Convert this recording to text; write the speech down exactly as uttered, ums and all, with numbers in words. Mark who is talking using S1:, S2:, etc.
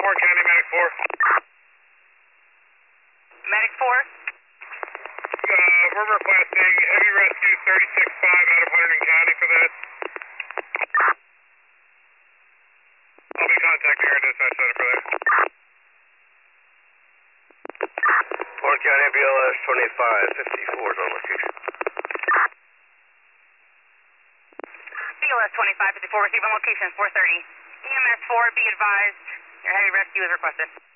S1: Warren County, Medic four.
S2: Medic four?
S1: Uh, we're requesting heavy rescue thirty-six five out of Hunterdon County for that. I'll be contacting our dispatch center for that.
S3: Warren County B L S twenty-five fifty-four is on location.
S2: B L S twenty-five fifty-four, receiving location four thirty. E M S four, be advised, your heavy rescue is requested.